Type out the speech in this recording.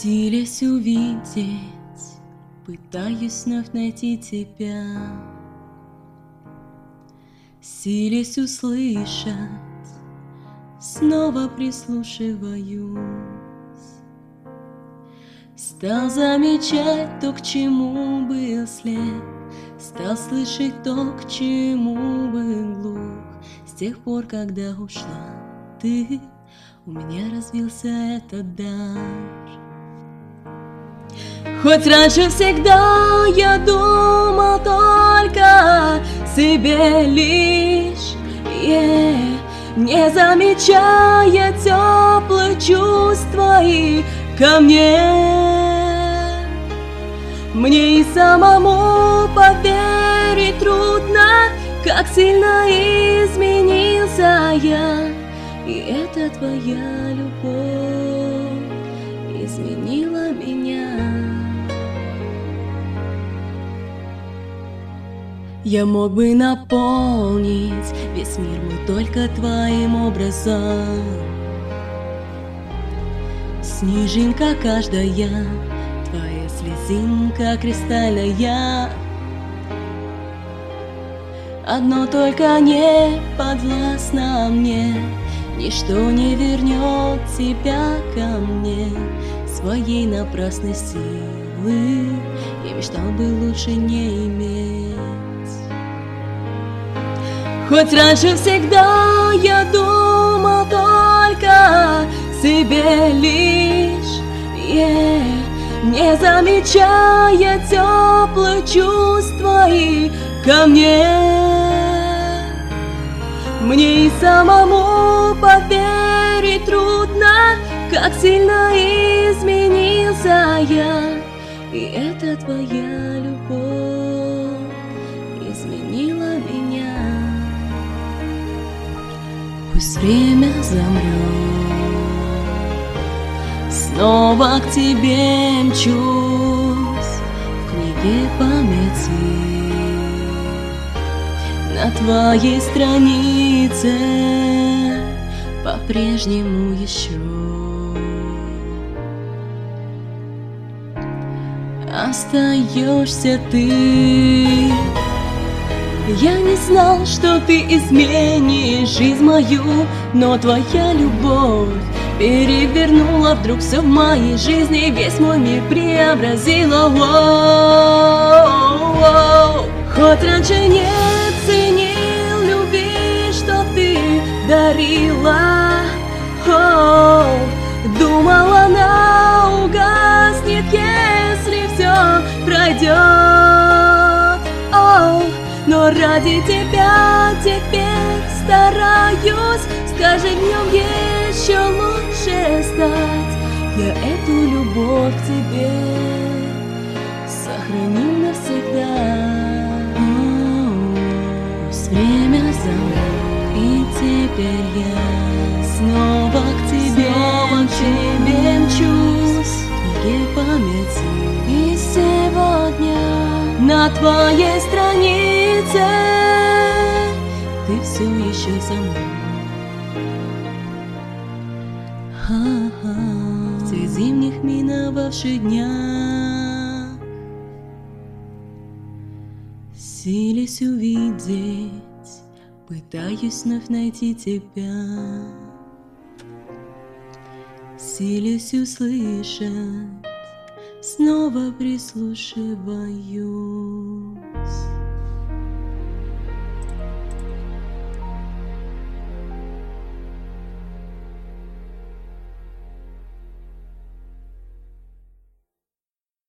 Силясь увидеть, пытаюсь вновь найти тебя, силясь услышать, снова прислушиваюсь. Стал замечать то, к чему был слеп, стал слышать то, к чему был глух. С тех пор, когда ушла ты, у меня развился этот дар. Хоть раньше всегда я думал только о себе лишь, не замечая теплых чувств твоих ко мне. Мне и самому поверить трудно, как сильно изменился я, и это твоя любовь изменила меня. Я мог бы наполнить весь мир мой только твоим образом. Снежинка каждая, твоя слезинка кристальная. Одно только не подвластно мне, ничто не вернет тебя ко мне. Своей напрасной силы я мечтал бы лучше не иметь. Хоть раньше всегда я думал только о себе лишь, не замечая теплых чувств твоих ко мне. Мне и самому поверить трудно, как сильно изменился я, и это твоя любовь изменила меня. Пусть время замрет, снова к тебе мчусь в книге памяти. На твоей странице по-прежнему еще остаешься ты. Я не знал, что ты изменишь жизнь мою, но твоя любовь перевернула вдруг все в моей жизни, весь мой мир преобразила. Хоть раньше не ценил любви, что ты дарила, думал, она угаснет, если все пройдет. Но ради тебя теперь стараюсь с каждым днем еще лучше стать. Я эту любовь к тебе сохраню навсегда. Пусть время замрет, и теперь я снова к тебе мчусь в книге памяти. И сегодня на твоей странице ты все еще со мной. В тех зимних миновавших днях силясь увидеть, пытаюсь вновь найти тебя, силясь услышать, снова прислушиваюсь.